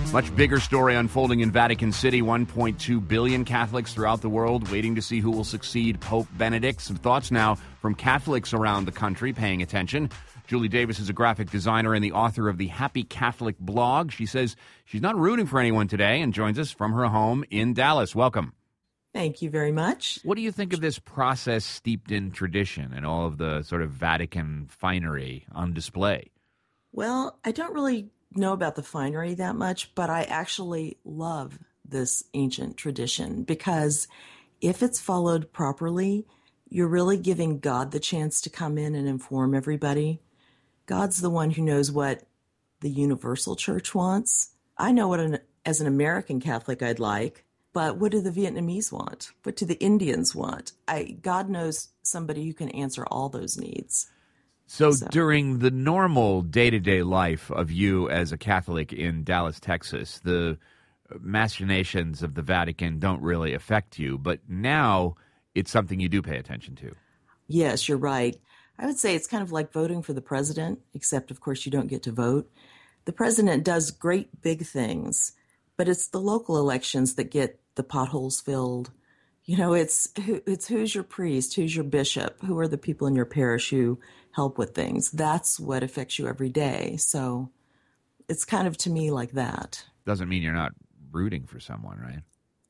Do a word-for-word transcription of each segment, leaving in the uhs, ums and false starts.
Much bigger story unfolding in Vatican City. one point two billion Catholics throughout the world waiting to see who will succeed Pope Benedict. Some thoughts now from Catholics around the country paying attention. Julie Davis is a graphic designer and the author of the Happy Catholic blog. She says she's not rooting for anyone today and joins us from her home in Dallas. Welcome. Thank you very much. What do you think of this process steeped in tradition and all of the sort of Vatican finery on display? Well, I don't really know about the finery that much, but I actually love this ancient tradition because if it's followed properly, you're really giving God the chance to come in and inform everybody. God's the one who knows what the universal church wants. I know what, an, as an American Catholic, I'd like, but what do the Vietnamese want? What do the Indians want? I, God knows somebody who can answer all those needs. So, so during the normal day-to-day life of you as a Catholic in Dallas, Texas, the machinations of the Vatican don't really affect you, but now it's something you do pay attention to. Yes, you're right. I would say it's kind of like voting for the president, except, of course, you don't get to vote. The president does great big things, but it's the local elections that get the potholes filled. You know, it's it's who's your priest, who's your bishop, who are the people in your parish who help with things. That's what affects you every day. So it's kind of, to me, like that. Doesn't mean you're not rooting for someone, right?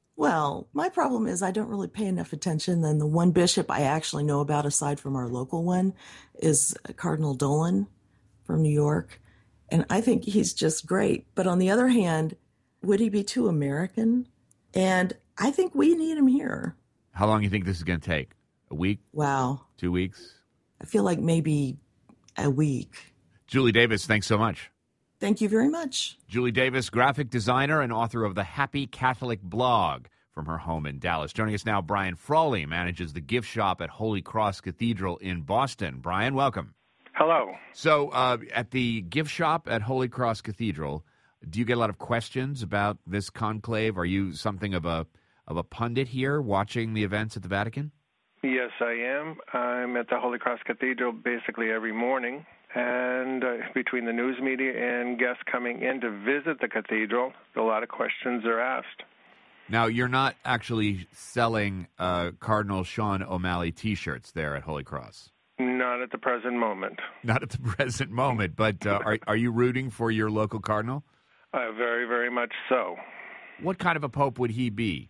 Well, my problem is I don't really pay enough attention. And the one bishop I actually know about, aside from our local one, is Cardinal Dolan from New York. And I think he's just great. But on the other hand, would he be too American? And I think we need him here. How long do you think this is going to take? A week? Wow. Two weeks? I feel like maybe a week. Julie Davis, thanks so much. Thank you very much. Julie Davis, graphic designer and author of the Happy Catholic blog from her home in Dallas. Joining us now, Brian Frawley manages the gift shop at Holy Cross Cathedral in Boston. Brian, welcome. Hello. So uh, at the gift shop at Holy Cross Cathedral, do you get a lot of questions about this conclave? Are you something of a of a pundit here watching the events at the Vatican? Yes, I am. I'm at the Holy Cross Cathedral basically every morning. And uh, between the news media and guests coming in to visit the cathedral, a lot of questions are asked. Now, you're not actually selling uh, Cardinal Sean O'Malley T-shirts there at Holy Cross? Not at the present moment. Not at the present moment, but uh, are, are you rooting for your local cardinal? Uh, very, very much so. What kind of a pope would he be?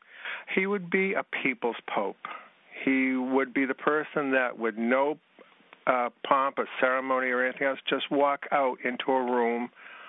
He would be a people's pope. He would be the person that would no uh, pomp or ceremony or anything else, just walk out into a room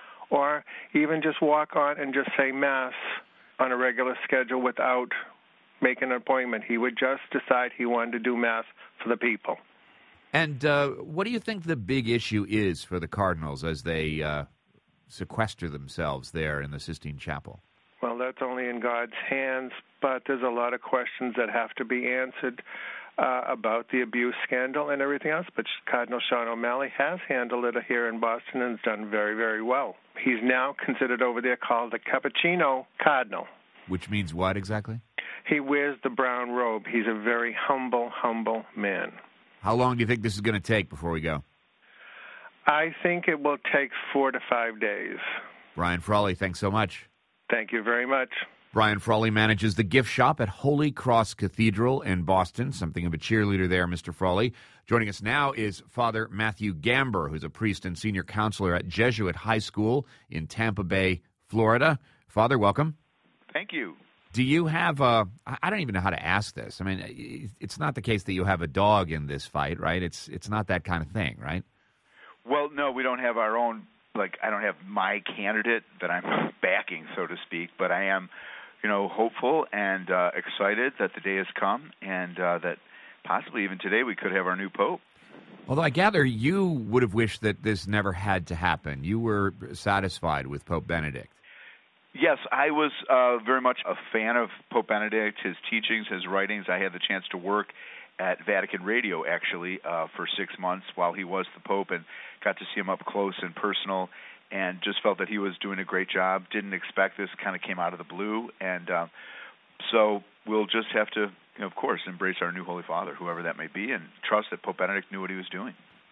or even just walk on and just say Mass on a regular schedule without making an appointment. He would just decide he wanted to do Mass for the people. And uh, what do you think the big issue is for the cardinals as they uh, sequester themselves there in the Sistine Chapel? Well, that's only in God's hands, but there's a lot of questions that have to be answered uh, about the abuse scandal and everything else. But Cardinal Sean O'Malley has handled it here in Boston and has done very, very well. He's now considered over there called the Cappuccino Cardinal. Which means what exactly? He wears the brown robe. He's a very humble, humble man. How long do you think this is going to take before we go? I think it will take four to five days. Brian Frawley, thanks so much. Thank you very much. Brian Frawley manages the gift shop at Holy Cross Cathedral in Boston. Something of a cheerleader there, Mister Frawley. Joining us now is Father Matthew Gamber, who's a priest and senior counselor at Jesuit High School in Tampa Bay, Florida. Father, welcome. Thank you. Do you have a, I don't even know how to ask this. I mean, it's not the case that you have a dog in this fight, right? It's it's not that kind of thing, right? Well, no, we don't have our own, like, I don't have my candidate that I'm backing, so to speak, but I am, you know, hopeful and uh, excited that the day has come and uh, that possibly even today we could have our new pope. Although I gather you would have wished that this never had to happen. You were satisfied with Pope Benedict. Yes, I was uh, very much a fan of Pope Benedict, his teachings, his writings. I had the chance to work at Vatican Radio, actually, uh, for six months while he was the Pope, and got to see him up close and personal, and just felt that he was doing a great job. Didn't expect this, kind of came out of the blue, and uh, so we'll just have to, you know, of course, embrace our new Holy Father, whoever that may be, and trust that Pope Benedict knew what he was doing.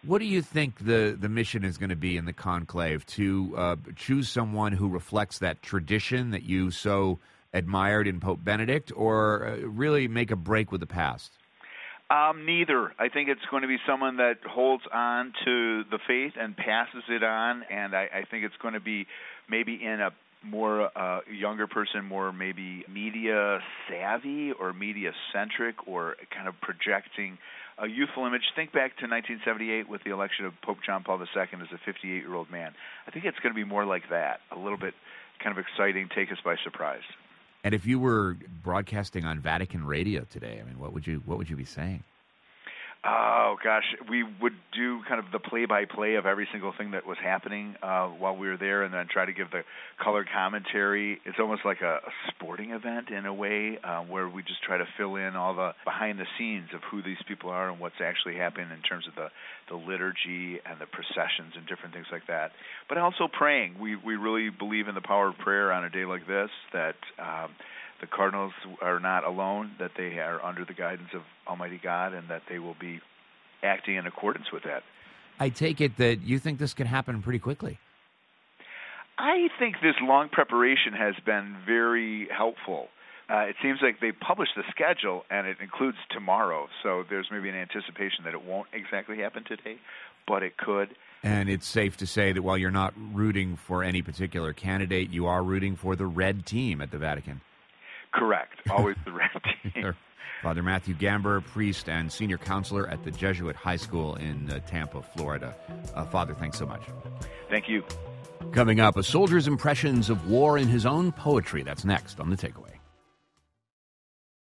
What do you think the, the mission is going to be in the conclave? To uh, choose someone who reflects that tradition that you so admired in Pope Benedict, or uh, really make a break with the past? Um, neither. I think it's going to be someone that holds on to the faith and passes it on, and I, I think it's going to be maybe in a more uh, younger person, more maybe media savvy or media centric, or kind of projecting a youthful image. Think back to nineteen seventy-eight with the election of Pope John Paul the Second as a fifty-eight-year-old man. I think it's going to be more like that, a little bit kind of exciting, take us by surprise. And if you were broadcasting on Vatican Radio today, I mean, what would you what would you be saying? Oh, gosh, we would do kind of the play-by-play of every single thing that was happening uh, while we were there, and then try to give the color commentary. It's almost like a, a sporting event in a way, uh, where we just try to fill in all the behind-the-scenes of who these people are and what's actually happening in terms of the, the liturgy and the processions and different things like that. But also praying. We, we really believe in the power of prayer on a day like this, that um, the cardinals are not alone, that they are under the guidance of Almighty God, and that they will be acting in accordance with that. I take it that you think this could happen pretty quickly. I think this long preparation has been very helpful. Uh, it seems like they published the schedule, and it includes tomorrow, so there's maybe an anticipation that it won't exactly happen today, but it could. And it's safe to say that while you're not rooting for any particular candidate, you are rooting for the red team at the Vatican. Correct. Always the red team. Father Matthew Gamber, priest and senior counselor at the Jesuit High School in uh, Tampa, Florida. Uh, Father, thanks so much. Thank you. Coming up, a soldier's impressions of war in his own poetry. That's next on The Takeaway.